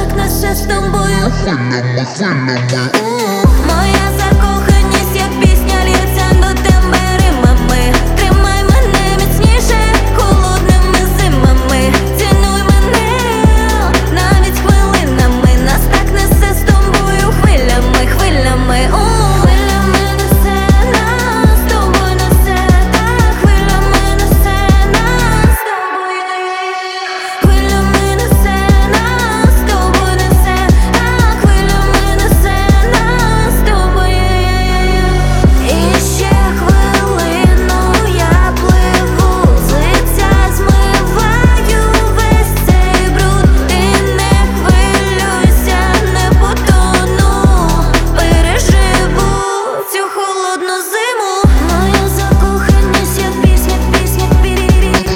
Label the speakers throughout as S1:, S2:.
S1: так несе з тобою.
S2: Хвилями, хвилями.
S1: Моя закоханість, як пісня, лється до тебе римами. Тримай мене міцніше холодними зимами. Цінуй мене навіть хвилинами. Нас так несе з тобою хвилями, хвилями. Хвилями несе нас з тобою, несе так. Хвилями несе нас з тобою. Хвилями несе нас з тобою, несе так. Хвилями несе нас з тобою. І ще хвилину я пливу, з лиця змиваю весь цей бруд. Ти не хвилюйся, не потону, переживу цю холодну зиму. Моя закоханість, як пісня, пісня, пірі.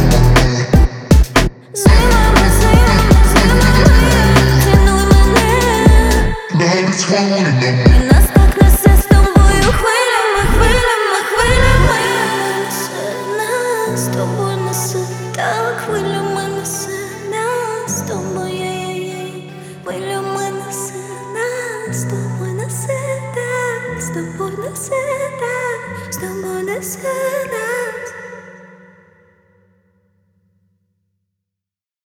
S1: Зимами, зимами, зимами, цінуй мене.
S2: Навіть хвилинами.
S1: Нас так несе з тобою хвилями, хвилями, хвилями. Несе нас з тобою, несе так. Хвилями несе нас з тобою. Хвилями несе нас з тобою, несе так. З тобою несе так. З тобою несе нас.